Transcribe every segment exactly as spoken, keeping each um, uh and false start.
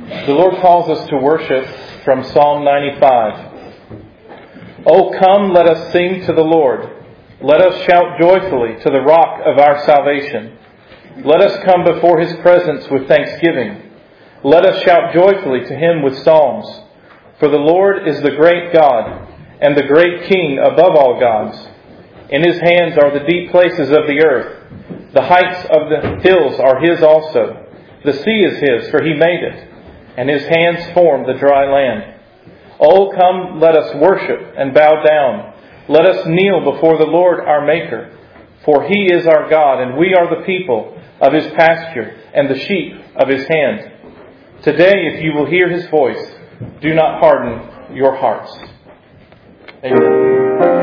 The Lord calls us to worship from Psalm ninety-five. O come, let us sing to the Lord. Let us shout joyfully to the rock of our salvation. Let us come before His presence with thanksgiving. Let us shout joyfully to Him with psalms. For the Lord is the great God and the great King above all gods. In His hands are the deep places of the earth. The heights of the hills are His also. The sea is His, for He made it, and His hands formed the dry land. O come, let us worship and bow down. Let us kneel before the Lord our Maker. For He is our God, and we are the people of His pasture and the sheep of His hand. Today, if you will hear His voice, do not harden your hearts. Amen.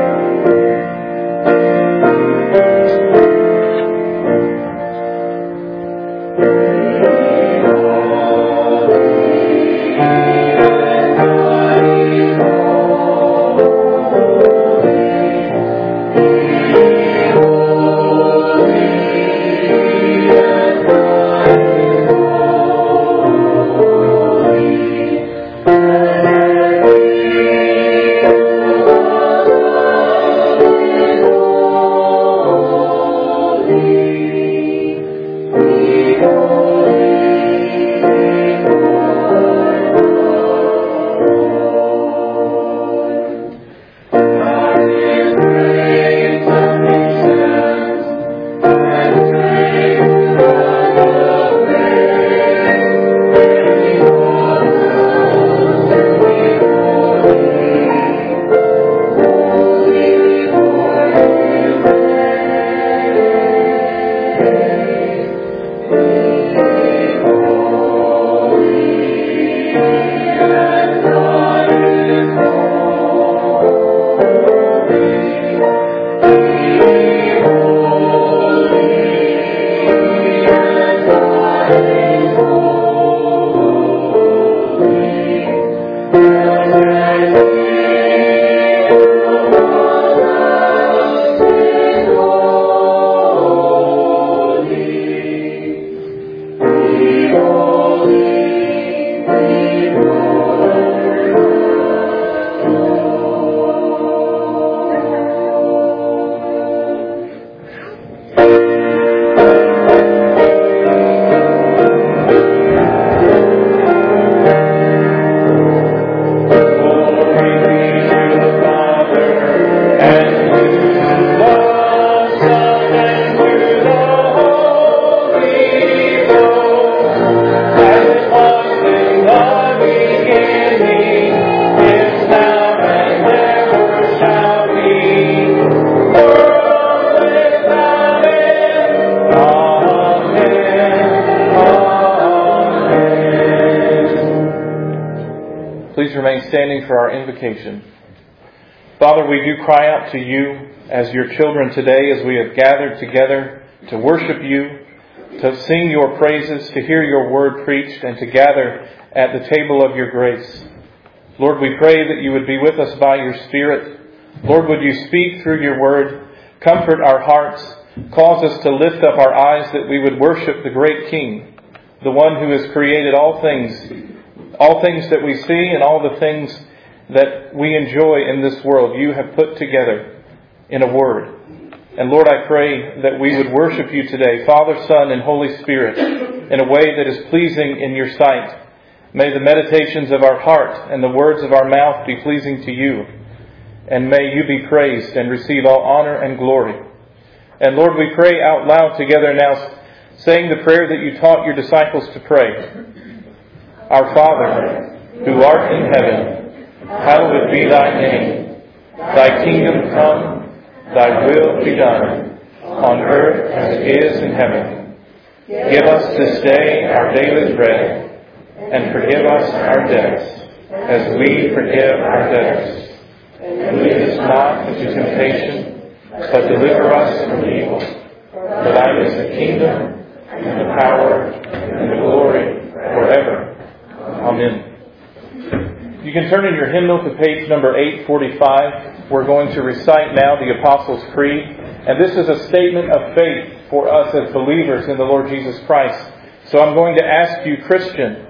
Standing for our invocation. Father, we do cry out to You as Your children today as we have gathered together to worship You, to sing Your praises, to hear Your word preached, and to gather at the table of Your grace. Lord, we pray that You would be with us by Your Spirit. Lord, would You speak through Your word, comfort our hearts, cause us to lift up our eyes that we would worship the great King, the one who has created all things, all things that we see and all the things that we enjoy in this world. You have put together in a word. And Lord, I pray that we would worship You today, Father, Son, and Holy Spirit, in a way that is pleasing in Your sight. May the meditations of our heart and the words of our mouth be pleasing to You. And may You be praised and receive all honor and glory. And Lord, we pray out loud together now, saying the prayer that You taught Your disciples to pray. Our Father, who art in heaven, hallowed be Thy name. Thy kingdom come, Thy will be done, on earth as it is in heaven. Give us this day our daily bread, and forgive us our debts, as we forgive our debtors. And lead us not into temptation, but deliver us from evil. For Thine is the kingdom, and the power, and the glory, forever. Amen. You can turn in your hymnal to page number eight forty-five. We're going to recite now the Apostles' Creed. And this is a statement of faith for us as believers in the Lord Jesus Christ. So I'm going to ask you, Christian,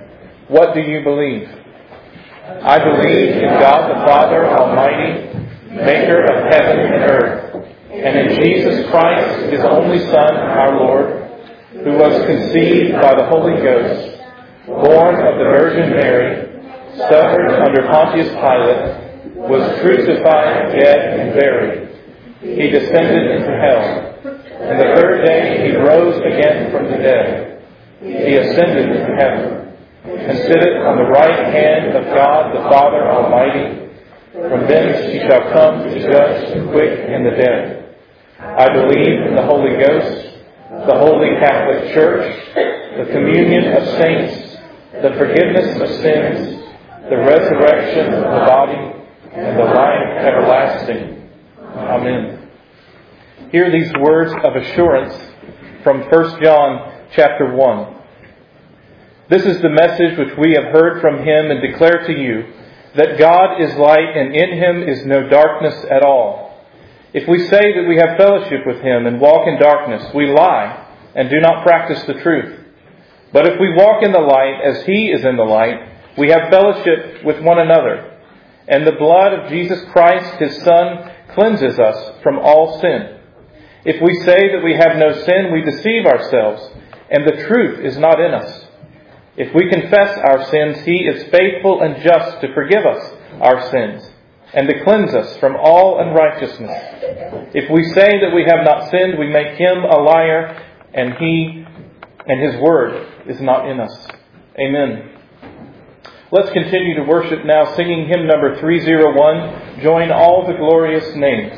What do you believe? I believe in God the Father Almighty, maker of heaven and earth, and in Jesus Christ, His only Son, our Lord, who was conceived by the Holy Ghost, born of the Virgin Mary, suffered under Pontius Pilate, was crucified, dead, and buried. He descended into hell, and the third day He rose again from the dead. He ascended into heaven, and sitteth on the right hand of God the Father Almighty. From thence He shall come to judge the quick and the dead. I believe in the Holy Ghost, the Holy Catholic Church, the communion of saints, the forgiveness of sins, the resurrection of the body, and the life everlasting. Amen. Hear these words of assurance from First John chapter one. This is the message which we have heard from Him and declare to you, that God is light and in Him is no darkness at all. If we say that we have fellowship with Him and walk in darkness, we lie and do not practice the truth. But if we walk in the light as He is in the light, we have fellowship with one another. And the blood of Jesus Christ, His Son, cleanses us from all sin. If we say that we have no sin, we deceive ourselves, and the truth is not in us. If we confess our sins, He is faithful and just to forgive us our sins and to cleanse us from all unrighteousness. If we say that we have not sinned, we make Him a liar, and He and His word is not in us. Amen. Let's continue to worship now, singing hymn number three oh one, Join All the Glorious Names.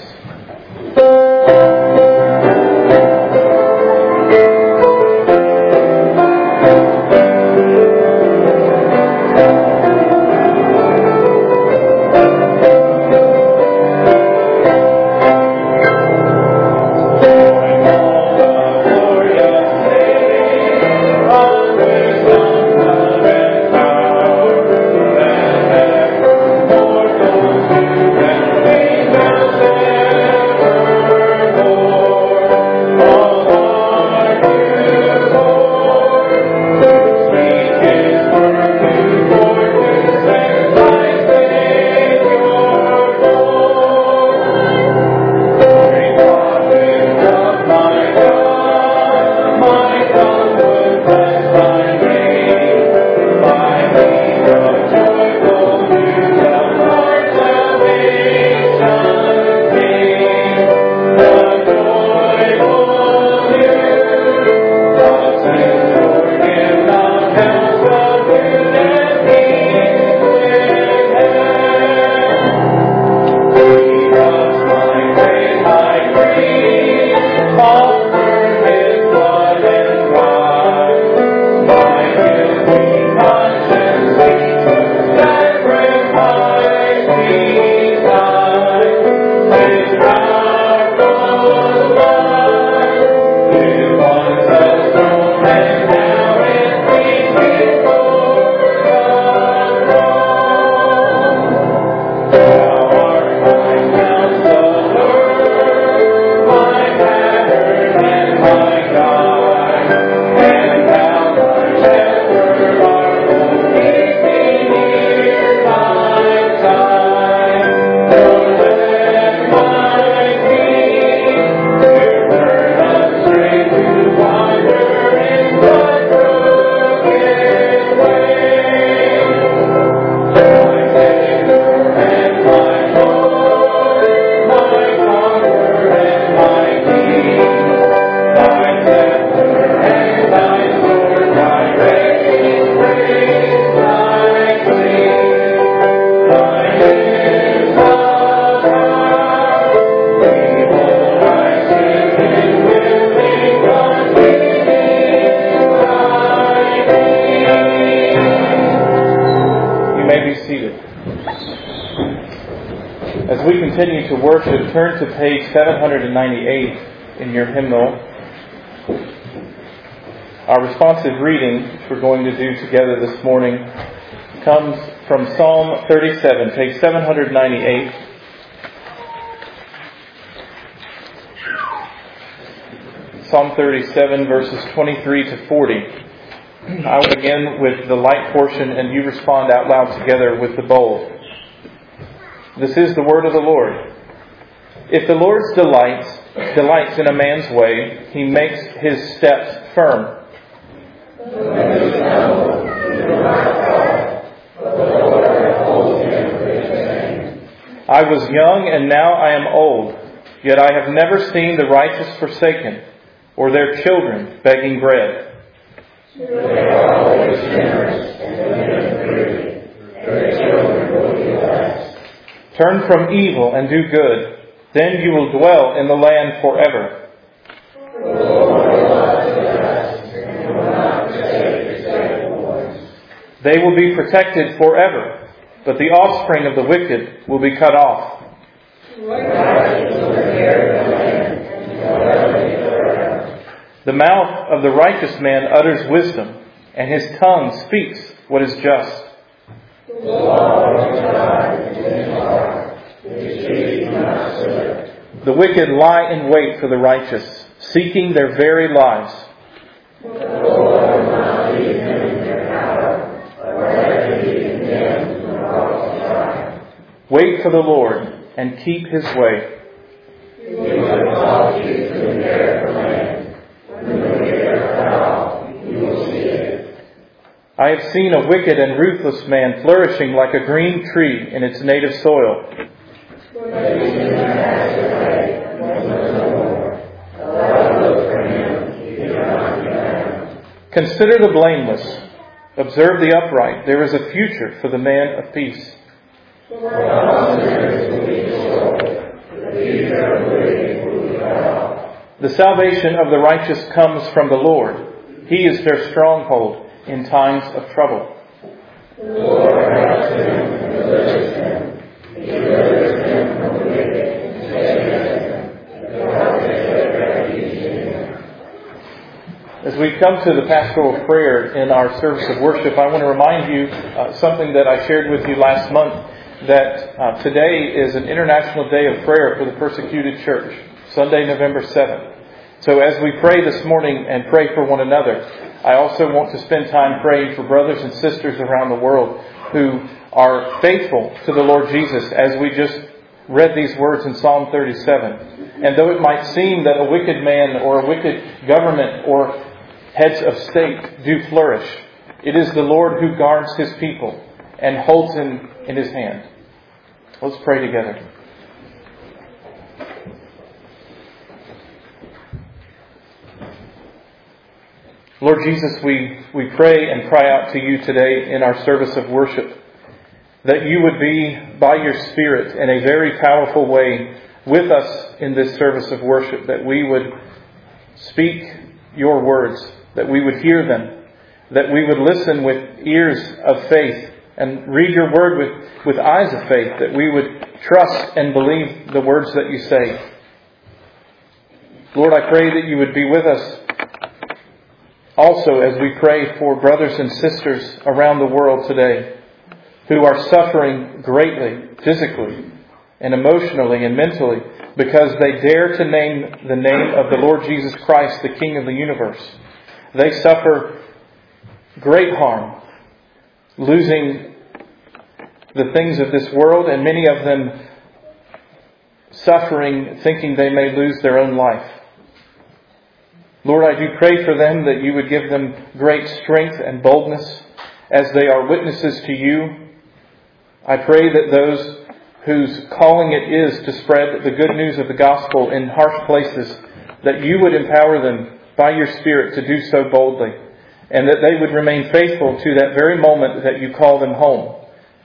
Continue to worship, turn to page seven ninety-eight in your hymnal. Our responsive reading, which we're going to do together this morning, comes from Psalm thirty-seven, page seven ninety-eight. Psalm thirty-seven, verses twenty-three to forty. I will begin with the light portion, and you respond out loud together with the bold. This is the word of the Lord. If the Lord's delights delights in a man's way, he makes his steps firm. I was young and now I am old, yet I have never seen the righteous forsaken, or their children begging bread. They are always generous and living freely. Their children will be blessed. Turn from evil and do good, then you will dwell in the land forever. The Lord loves the just and will not forsake his faithful ones. They will be protected forever, but the offspring of the wicked will be cut off. The mouth of the righteous man utters wisdom, and his tongue speaks what is just. The law of God is in his heart, his feet not slip. The wicked lie in wait for the righteous, seeking their very lives. The Lord will not leave them in their power, but rather leave them to multiply. Wait for the Lord and keep his way. He will exalt you to inherit the land. When the wicked are cut off, you will see it. I have seen a wicked and ruthless man flourishing like a green tree in its native soil. Consider the blameless. Observe the upright. There is a future for the man of peace. The salvation of the righteous comes from the Lord. He is their stronghold in times of trouble. The Lord helps them and delivers them. He delivers them from the wicked and saves them. As we come to the pastoral prayer in our service of worship, I want to remind you uh, something that I shared with you last month, that uh, today is an International Day of Prayer for the Persecuted Church, Sunday, November seventh. So as we pray this morning and pray for one another, I also want to spend time praying for brothers and sisters around the world who are faithful to the Lord Jesus, as we just read these words in Psalm thirty-seven. And though it might seem that a wicked man or a wicked government or heads of state do flourish, it is the Lord who guards his people and holds them in his hand. Let's pray together. Lord Jesus, we, we pray and cry out to you today in our service of worship, that you would be, by your Spirit, in a very powerful way with us in this service of worship, that we would speak your words, that we would hear them, that we would listen with ears of faith and read your word with, with eyes of faith, that we would trust and believe the words that you say. Lord, I pray that you would be with us also as we pray for brothers and sisters around the world today who are suffering greatly, physically and emotionally and mentally, because they dare to name the name of the Lord Jesus Christ, the King of the universe. They suffer great harm, losing the things of this world, and many of them suffering, thinking they may lose their own life. Lord, I do pray for them that you would give them great strength and boldness as they are witnesses to you. I pray that those whose calling it is to spread the good news of the gospel in harsh places, that you would empower them by your Spirit to do so boldly, and that they would remain faithful to that very moment that you call them home.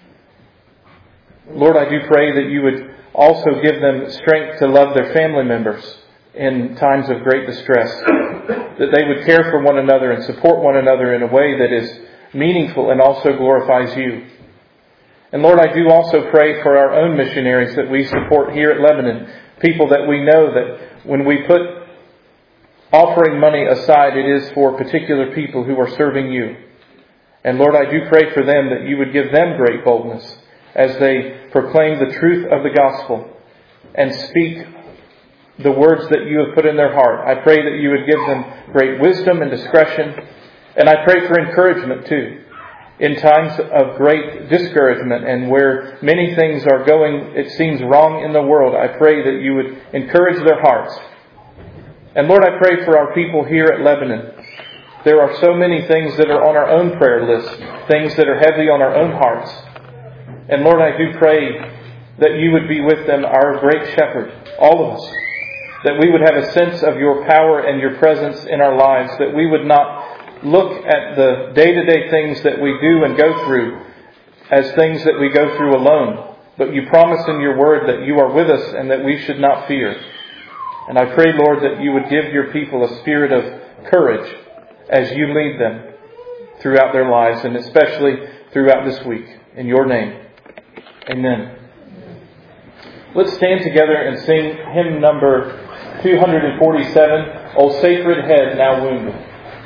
Lord, I do pray that you would also give them strength to love their family members in times of great distress, that they would care for one another and support one another in a way that is meaningful and also glorifies you. And Lord, I do also pray for our own missionaries that we support here at Lebanon, people that we know that when we put offering money aside, it is for particular people who are serving you. And Lord, I do pray for them that you would give them great boldness as they proclaim the truth of the gospel and speak the words that you have put in their heart. I pray that you would give them great wisdom and discretion, And I pray for encouragement too. In times of great discouragement and where many things are going, it seems, wrong in the world, I pray that you would encourage their hearts. And Lord, I pray for our people here at Lebanon. There are so many things that are on our own prayer list, things that are heavy on our own hearts. And Lord, I do pray that you would be with them, our great shepherd, all of us. That we would have a sense of your power and your presence in our lives. That we would not look at the day-to-day things that we do and go through as things that we go through alone. But you promise in your word that you are with us and that we should not fear. And I pray, Lord, that you would give your people a spirit of courage as you lead them throughout their lives, and especially throughout this week. In your name, amen. Let's stand together and sing hymn number two forty-seven, O Sacred Head Now Wounded.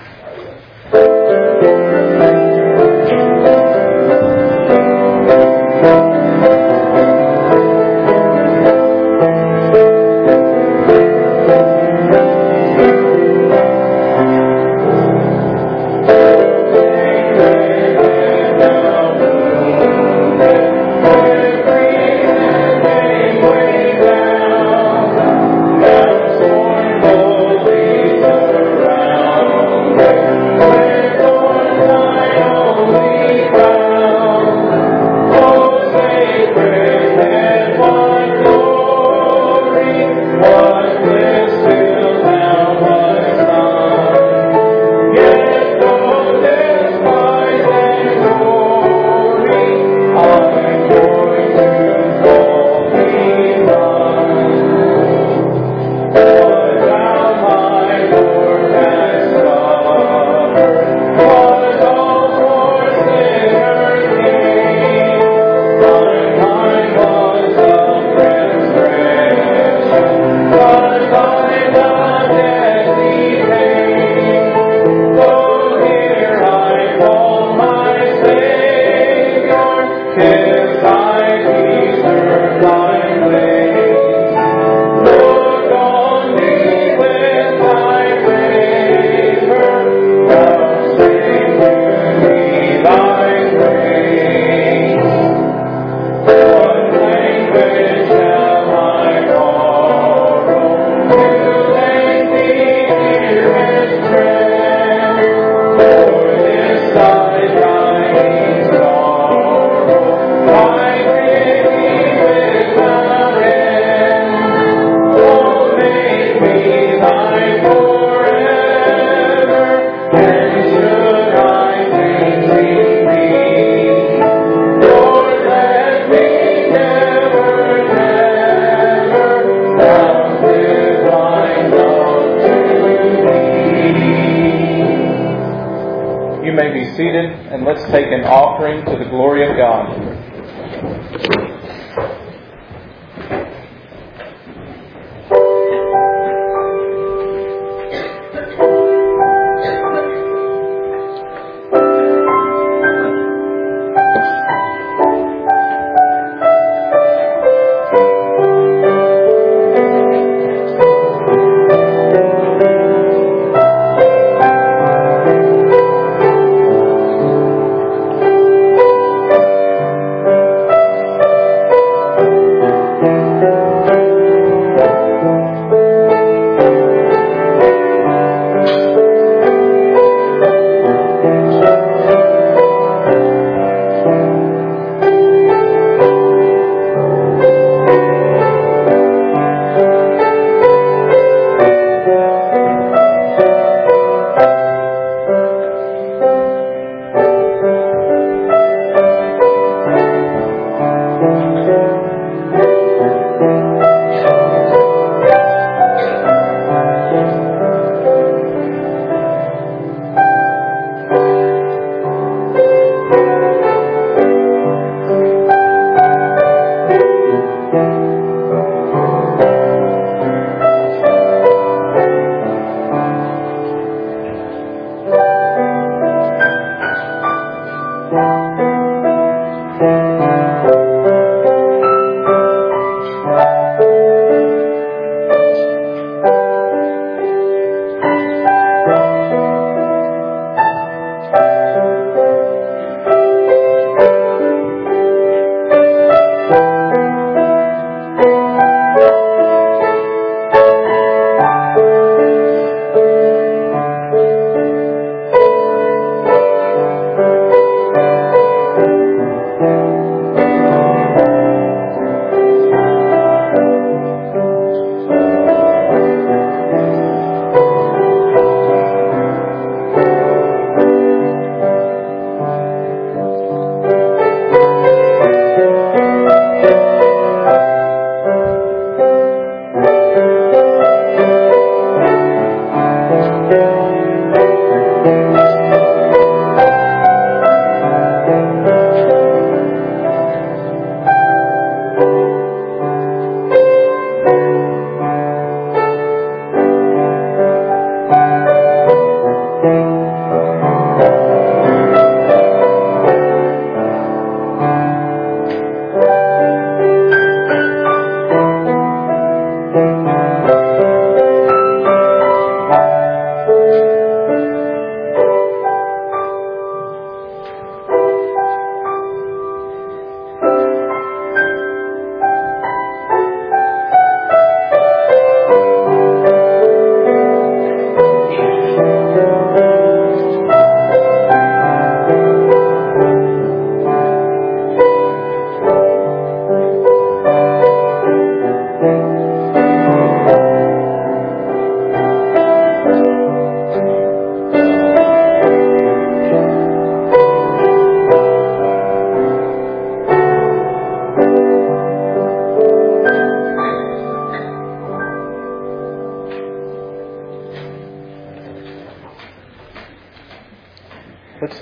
Seated, and let's take an offering to the glory of God.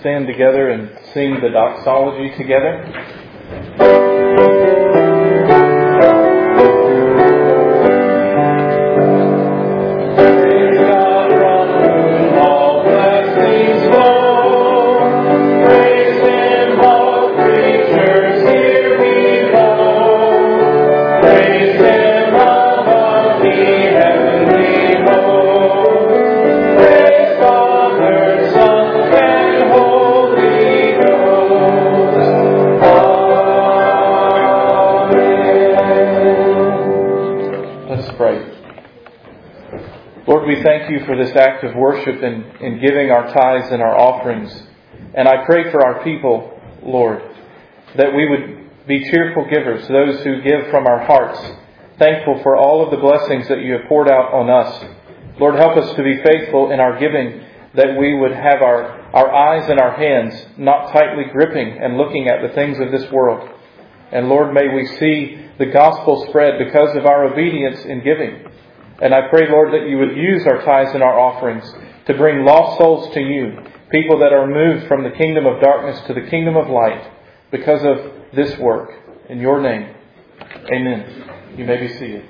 stand together and sing the doxology together. We thank you for this act of worship in, in giving our tithes and our offerings. And I pray for our people, Lord, that we would be cheerful givers, those who give from our hearts, thankful for all of the blessings that you have poured out on us. Lord, help us to be faithful in our giving, that we would have our, our eyes and our hands not tightly gripping and looking at the things of this world. And Lord, may we see the gospel spread because of our obedience in giving. And I pray, Lord, that you would use our tithes and our offerings to bring lost souls to you, people that are moved from the kingdom of darkness to the kingdom of light because of this work. In your name, amen. You may be seated.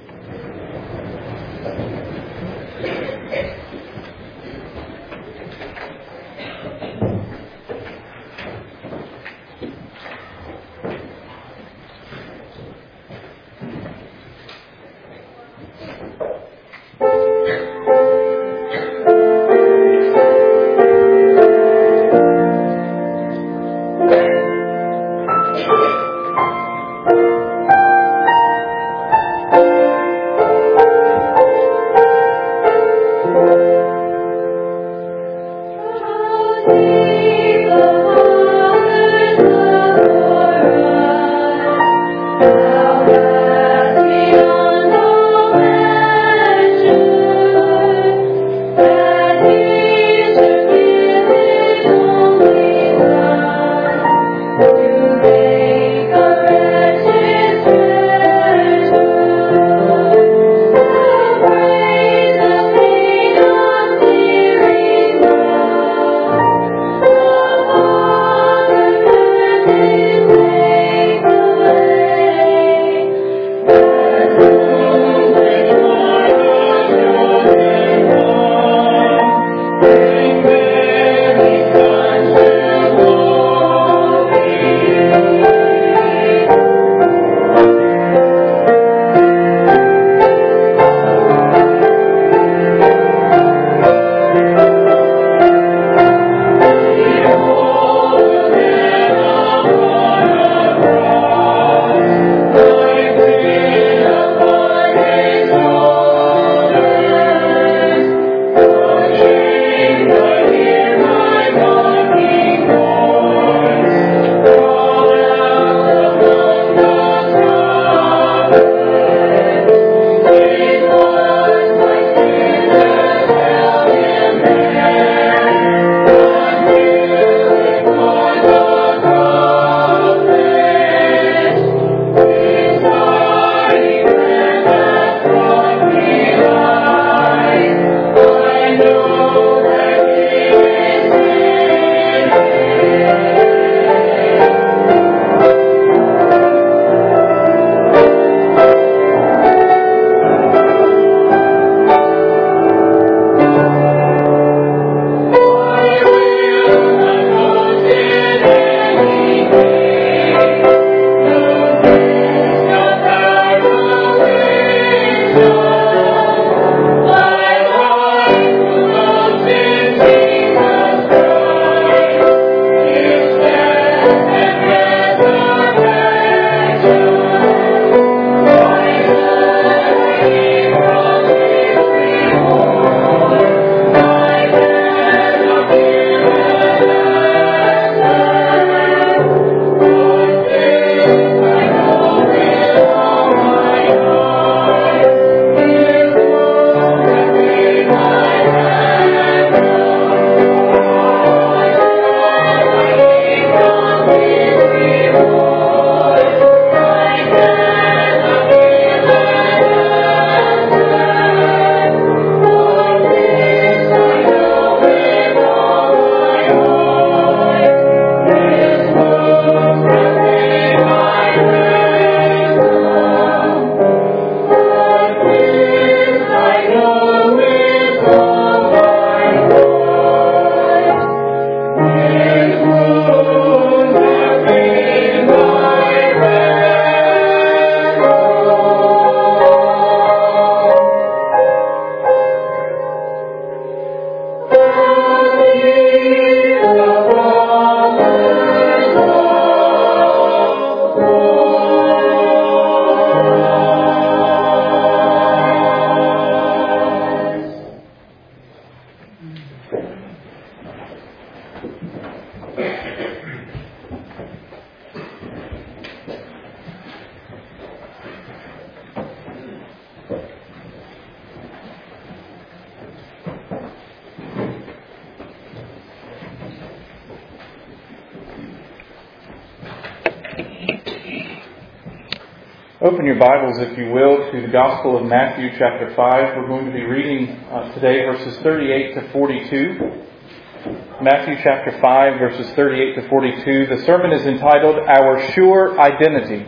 Open your Bibles, if you will, to the Gospel of Matthew chapter five. We're going to be reading uh, today verses thirty-eight to forty-two. Matthew chapter five, verses thirty-eight to forty-two. The sermon is entitled, Our Sure Identity.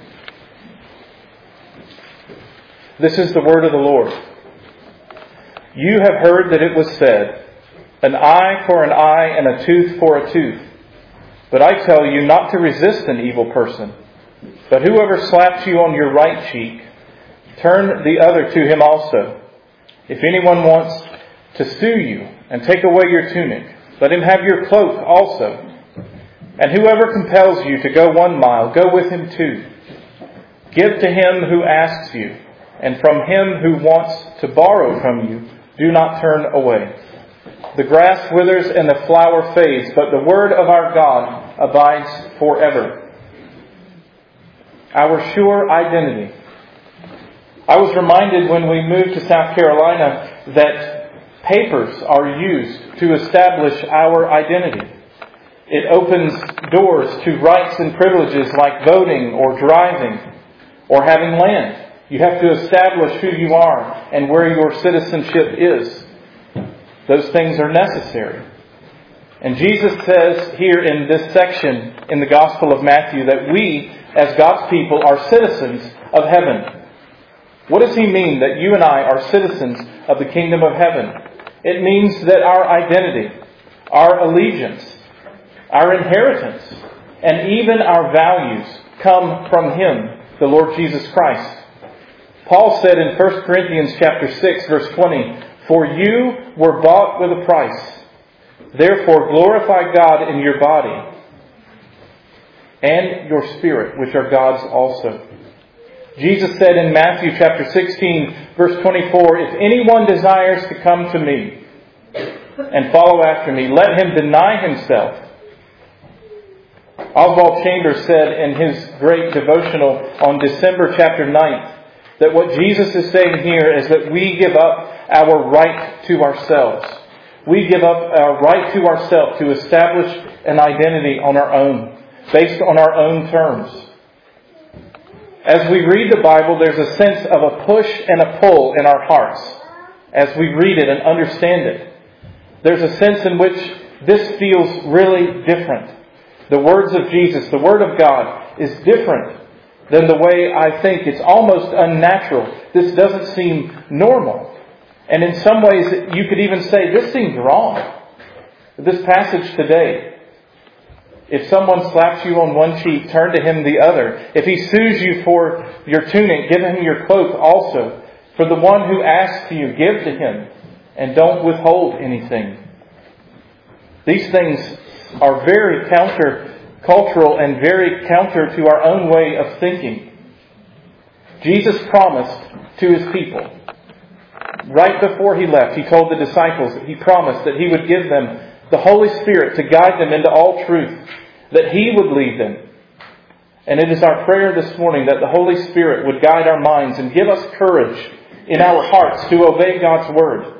This is the word of the Lord. You have heard that it was said, an eye for an eye and a tooth for a tooth. But I tell you not to resist an evil person. But whoever slaps you on your right cheek, turn the other to him also. If anyone wants to sue you and take away your tunic, let him have your cloak also. And whoever compels you to go one mile, go with him two. Give to him who asks you, and from him who wants to borrow from you, do not turn away. The grass withers and the flower fades, but the word of our God abides forever. Our sure identity. I was reminded when we moved to South Carolina that papers are used to establish our identity. It opens doors to rights and privileges like voting or driving or having land. You have to establish who you are and where your citizenship is. Those things are necessary. And Jesus says here in this section in the Gospel of Matthew that we, as God's people, are citizens of heaven. What does he mean that you and I are citizens of the kingdom of heaven? It means that our identity, our allegiance, our inheritance, and even our values come from Him, the Lord Jesus Christ. Paul said in First Corinthians chapter six, verse twenty, For you were bought with a price. Therefore glorify God in your body and your spirit, which are God's also. Jesus said in Matthew chapter sixteen, verse twenty-four, If anyone desires to come to me and follow after me, let him deny himself. Oswald Chambers said in his great devotional on December chapter ninth, that what Jesus is saying here is that we give up our right to ourselves. We give up our right to ourselves to establish an identity on our own, based on our own terms. As we read the Bible, there's a sense of a push and a pull in our hearts as we read it and understand it. There's a sense in which this feels really different. The words of Jesus, the Word of God, is different than the way I think. It's almost unnatural. This doesn't seem normal. And in some ways, you could even say, this seems wrong. This passage today, if someone slaps you on one cheek, turn to him the other. If he sues you for your tunic, give him your cloak also. For the one who asks you, give to him, and don't withhold anything. These things are very counter-cultural and very counter to our own way of thinking. Jesus promised to His people, right before He left, He told the disciples that He promised that He would give them the Holy Spirit to guide them into all truth, that He would lead them. And it is our prayer this morning that the Holy Spirit would guide our minds and give us courage in our hearts to obey God's Word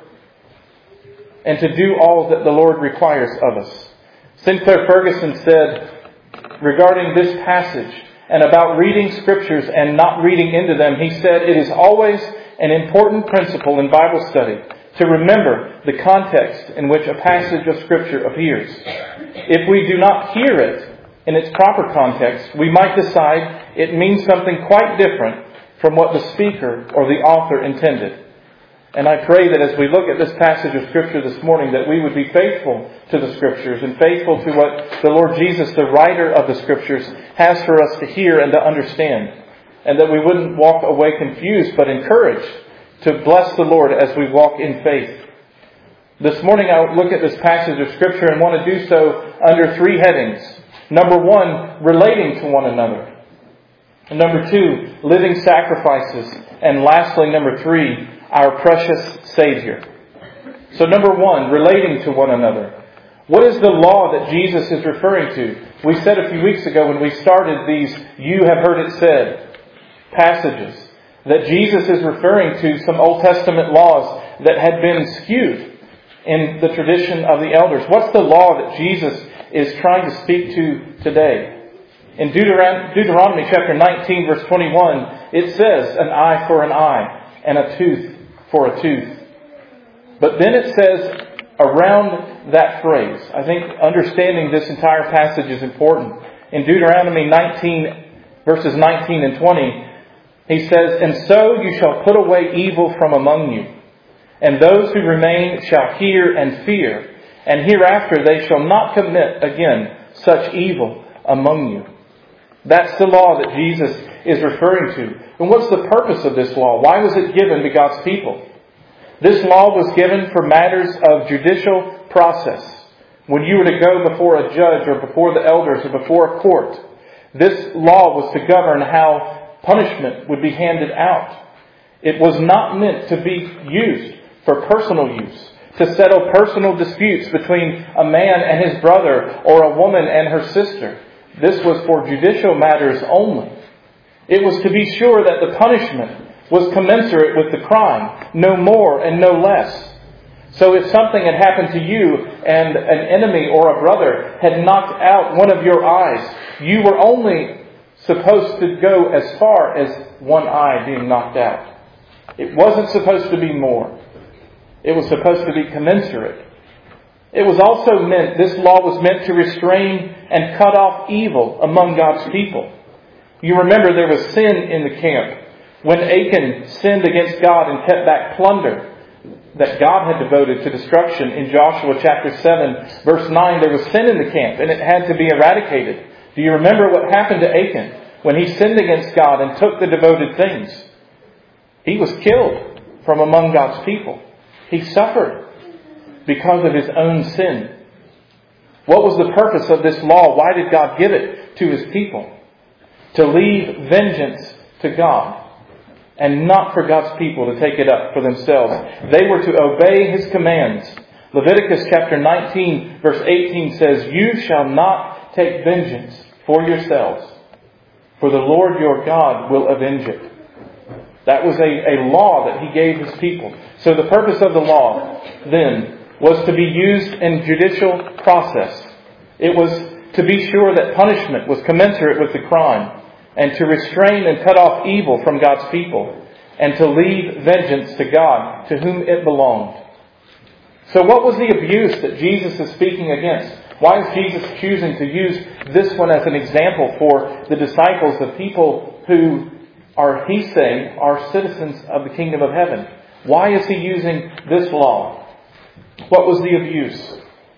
and to do all that the Lord requires of us. Sinclair Ferguson said regarding this passage and about reading Scriptures and not reading into them, he said, it is always an important principle in Bible study to remember the context in which a passage of Scripture appears. If we do not hear it in its proper context, we might decide it means something quite different from what the speaker or the author intended. And I pray that as we look at this passage of Scripture this morning, that we would be faithful to the Scriptures and faithful to what the Lord Jesus, the writer of the Scriptures, has for us to hear and to understand. And that we wouldn't walk away confused, but encouraged to bless the Lord as we walk in faith. This morning I look at this passage of Scripture and want to do so under three headings. Number one, relating to one another. And number two, living sacrifices. And lastly, number three, our precious Savior. So number one, relating to one another. What is the law that Jesus is referring to? We said a few weeks ago when we started these You Have Heard It Said passages that Jesus is referring to some Old Testament laws that had been skewed in the tradition of the elders. What's the law that Jesus is trying to speak to today? In Deuteron- Deuteronomy chapter nineteen, verse twenty-one, it says an eye for an eye and a tooth for a tooth. But then it says around that phrase, I think understanding this entire passage is important. In Deuteronomy nineteen, verses nineteen and twenty, he says, "And so you shall put away evil from among you, and those who remain shall hear and fear, and hereafter they shall not commit again such evil among you." That's the law that Jesus is referring to. And what's the purpose of this law? Why was it given to God's people? This law was given for matters of judicial process. When you were to go before a judge or before the elders or before a court, this law was to govern how punishment would be handed out. It was not meant to be used for personal use, to settle personal disputes between a man and his brother or a woman and her sister. This was for judicial matters only. It was to be sure that the punishment was commensurate with the crime, no more and no less. So if something had happened to you and an enemy or a brother had knocked out one of your eyes, you were only supposed to go as far as one eye being knocked out. It wasn't supposed to be more. It was supposed to be commensurate. It was also meant, this law was meant to restrain and cut off evil among God's people. You remember there was sin in the camp when Achan sinned against God and kept back plunder that God had devoted to destruction. In Joshua chapter seven, verse nine, there was sin in the camp and it had to be eradicated. Do you remember what happened to Achan when he sinned against God and took the devoted things? He was killed from among God's people. He suffered because of his own sin. What was the purpose of this law? Why did God give it to His people? To leave vengeance to God and not for God's people to take it up for themselves. They were to obey His commands. Leviticus chapter nineteen verse eighteen says, "You shall not take vengeance for yourselves, for the Lord your God will avenge it." That was a, a law that He gave His people. So the purpose of the law then was to be used in judicial process. It was to be sure that punishment was commensurate with the crime, and to restrain and cut off evil from God's people, and to leave vengeance to God, to whom it belonged. So what was the abuse that Jesus is speaking against? Why is Jesus choosing to use this one as an example for the disciples, the people who are, he's saying, are citizens of the kingdom of heaven? Why is He using this law? What was the abuse?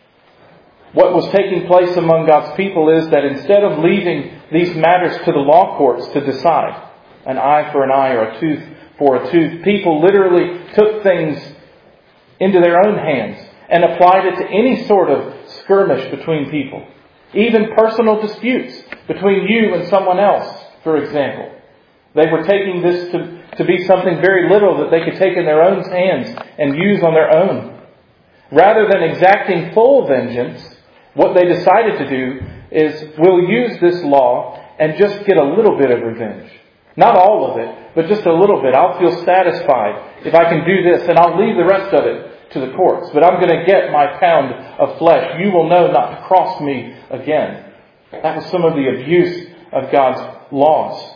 What was taking place among God's people is that instead of leaving these matters to the law courts to decide, an eye for an eye or a tooth for a tooth, people literally took things into their own hands and applied it to any sort of skirmish between people. Even personal disputes between you and someone else, for example. They were taking this to, to be something very little that they could take in their own hands and use on their own. Rather than exacting full vengeance, what they decided to do is, we'll use this law and just get a little bit of revenge. Not all of it, but just a little bit. I'll feel satisfied if I can do this, and I'll leave the rest of it to the courts. But I'm going to get my pound of flesh. You will know not to cross me again. That was some of the abuse of God's laws.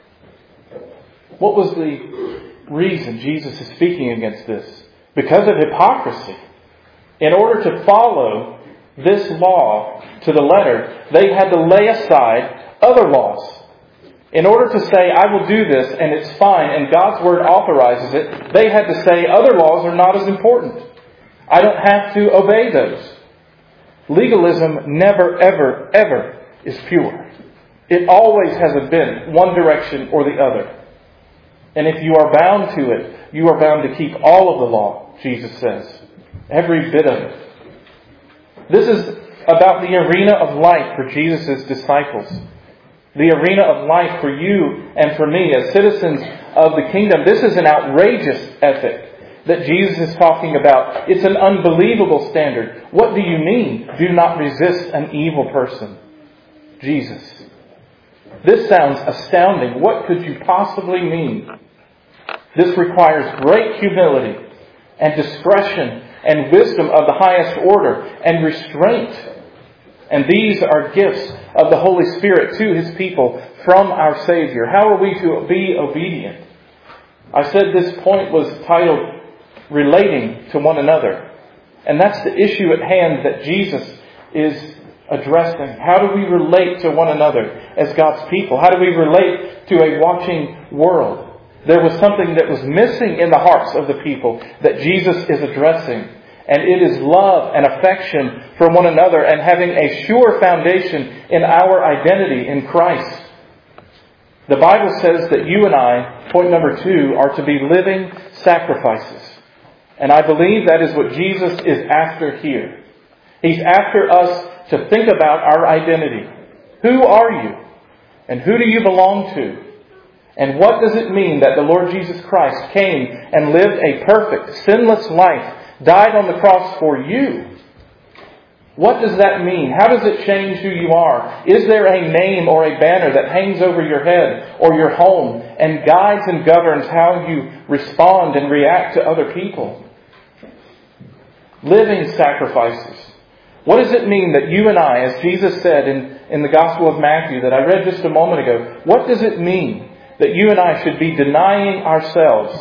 What was the reason Jesus is speaking against this? Because of hypocrisy. In order to follow this law to the letter, they had to lay aside other laws. In order to say, I will do this and it's fine and God's Word authorizes it, they had to say other laws are not as important. I don't have to obey those. Legalism never, ever, ever is pure. It always has a bent, one direction or the other. And if you are bound to it, you are bound to keep all of the law, Jesus says. Every bit of it. This is about the arena of life for Jesus' disciples. The arena of life for you and for me as citizens of the kingdom. This is an outrageous ethic that Jesus is talking about. It's an unbelievable standard. What do you mean, do not resist an evil person? Jesus. This sounds astounding. What could you possibly mean? This requires great humility and discretion and wisdom of the highest order and restraint And these are gifts of the Holy Spirit to His people from our Savior. How are we to be obedient? I said this point was titled Relating to One Another. And that's the issue at hand that Jesus is addressing. How do we relate to one another as God's people? How do we relate to a watching world? There was something that was missing in the hearts of the people that Jesus is addressing. And it is love and affection for one another and having a sure foundation in our identity in Christ. The Bible says that you and I, point number two, are to be living sacrifices. And I believe that is what Jesus is after here. He's after us to think about our identity. Who are you? And who do you belong to? And what does it mean that the Lord Jesus Christ came and lived a perfect, sinless life, died on the cross for you? What does that mean? How does it change who you are? Is there a name or a banner that hangs over your head or your home and guides and governs how you respond and react to other people? Living sacrifices. What does it mean that you and I, as Jesus said in, in the Gospel of Matthew that I read just a moment ago, what does it mean that you and I should be denying ourselves?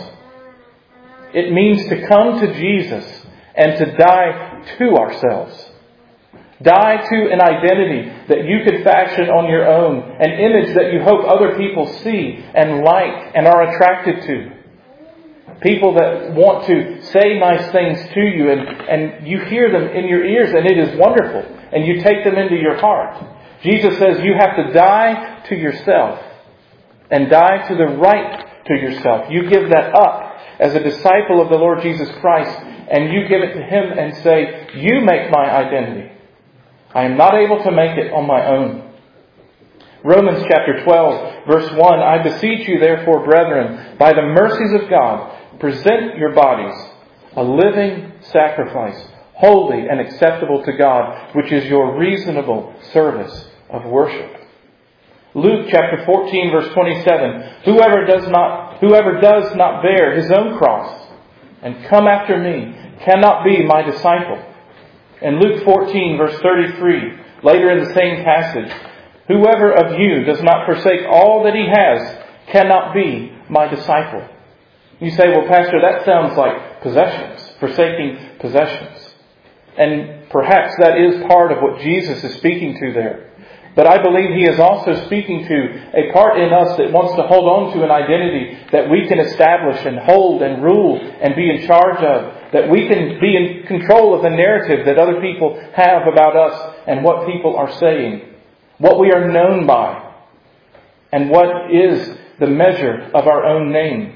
It means to come to Jesus and to die to ourselves. Die to an identity that you could fashion on your own, an image that you hope other people see and like and are attracted to. People that want to say nice things to you and, and you hear them in your ears and it is wonderful and you take them into your heart. Jesus says you have to die to yourself and die to the right to yourself. You give that up as a disciple of the Lord Jesus Christ and you give it to Him and say, you make my identity. I am not able to make it on my own. Romans chapter twelve, verse one, I beseech you therefore, brethren, by the mercies of God, present your bodies a living sacrifice, holy and acceptable to God, which is your reasonable service of worship. Luke chapter fourteen, verse twenty-seven, whoever does not, whoever does not bear his own cross and come after me cannot be my disciple. And Luke fourteen, verse thirty-three, later in the same passage, whoever of you does not forsake all that he has cannot be my disciple. You say, well, Pastor, that sounds like possessions, forsaking possessions. And perhaps that is part of what Jesus is speaking to there. But I believe He is also speaking to a part in us that wants to hold on to an identity that we can establish and hold and rule and be in charge of. That we can be in control of the narrative that other people have about us and what people are saying. What we are known by. And what is the measure of our own name.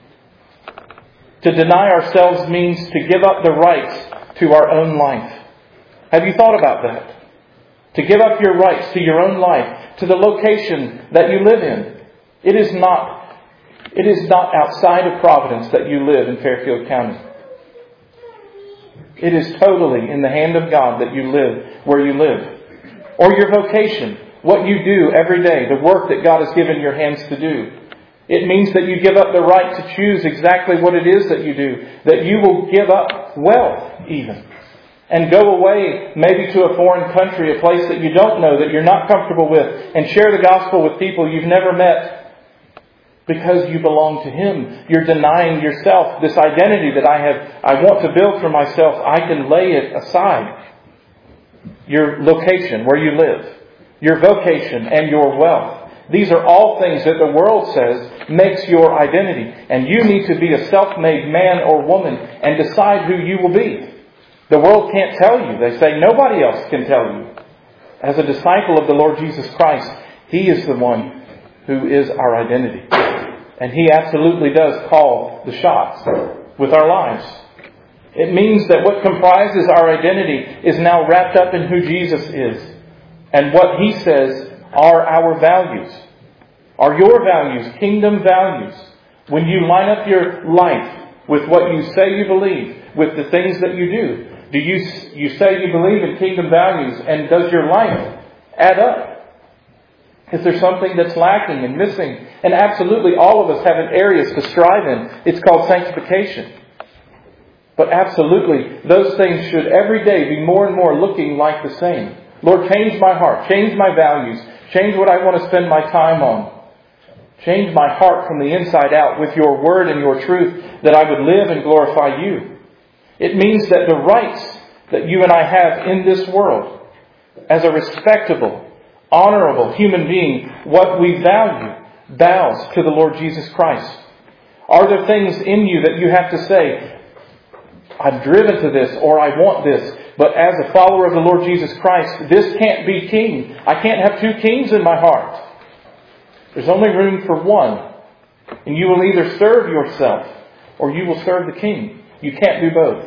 To deny ourselves means to give up the rights to our own life. Have you thought about that? To give up your rights to your own life, to the location that you live in. It is not, it is not outside of Providence that you live in Fairfield County. It is totally in the hand of God that you live where you live. Or your vocation, what you do every day, the work that God has given your hands to do. It means that you give up the right to choose exactly what it is that you do. That you will give up wealth even. And go away maybe to a foreign country, a place that you don't know, that you're not comfortable with. And share the gospel with people you've never met. Because you belong to Him. You're denying yourself. This identity that I have, I want to build for myself, I can lay it aside. Your location, where you live. Your vocation and your wealth. These are all things that the world says makes your identity. And you need to be a self-made man or woman and decide who you will be. The world can't tell you. They say nobody else can tell you. As a disciple of the Lord Jesus Christ, He is the one who is our identity. And He absolutely does call the shots with our lives. It means that what comprises our identity is now wrapped up in who Jesus is. And what He says are our values. Are your values kingdom values? When you line up your life with what you say you believe, with the things that you do, do you, you say you believe in kingdom values, and does your life add up? Is there something that's lacking and missing? And absolutely all of us have an areas to strive in. It's called sanctification. But absolutely, those things should every day be more and more looking like the same. Lord, change my heart. Change my values. Change what I want to spend my time on. Change my heart from the inside out with your word and your truth, that I would live and glorify you. It means that the rights that you and I have in this world, as a respectable, honorable human being, what we value bows to the Lord Jesus Christ. Are there things in you that you have to say, I'm driven to this, or I want this, but as a follower of the Lord Jesus Christ, this can't be king. I can't have two kings in my heart. There's only room for one. And you will either serve yourself or you will serve the king. You can't do both.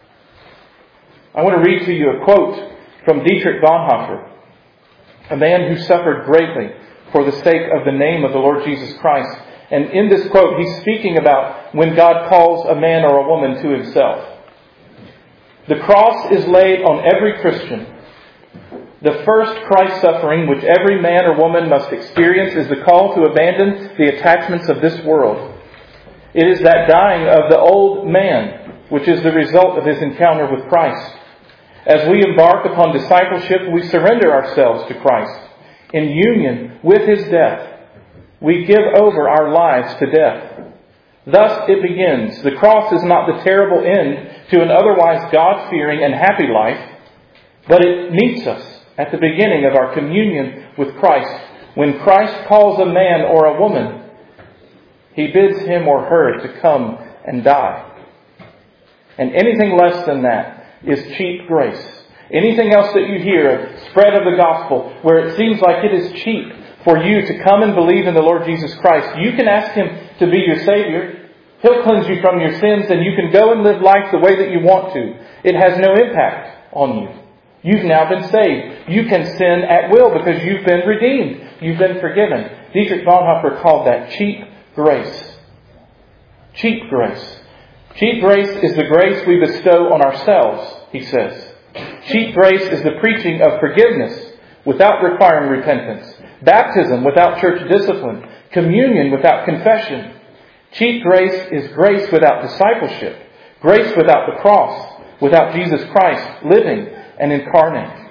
I want to read to you a quote from Dietrich Bonhoeffer, a man who suffered greatly for the sake of the name of the Lord Jesus Christ. And in this quote, he's speaking about when God calls a man or a woman to himself. The cross is laid on every Christian. The first Christ suffering which every man or woman must experience is the call to abandon the attachments of this world. It is that dying of the old man which is the result of his encounter with Christ. As we embark upon discipleship, we surrender ourselves to Christ. In union with His death, we give over our lives to death. Thus it begins. The cross is not the terrible end to an otherwise God-fearing and happy life, but it meets us at the beginning of our communion with Christ. When Christ calls a man or a woman, He bids him or her to come and die. And anything less than that is cheap grace. Anything else that you hear of spread of the gospel, where it seems like it is cheap for you to come and believe in the Lord Jesus Christ, you can ask Him to be your Savior. He'll cleanse you from your sins and you can go and live life the way that you want to. It has no impact on you. You've now been saved. You can sin at will because you've been redeemed. You've been forgiven. Dietrich Bonhoeffer called that cheap grace. Cheap grace. Cheap grace is the grace we bestow on ourselves, he says. Cheap grace is the preaching of forgiveness without requiring repentance. Baptism without church discipline. Communion without confession. Cheap grace is grace without discipleship. Grace without the cross. Without Jesus Christ living and incarnate.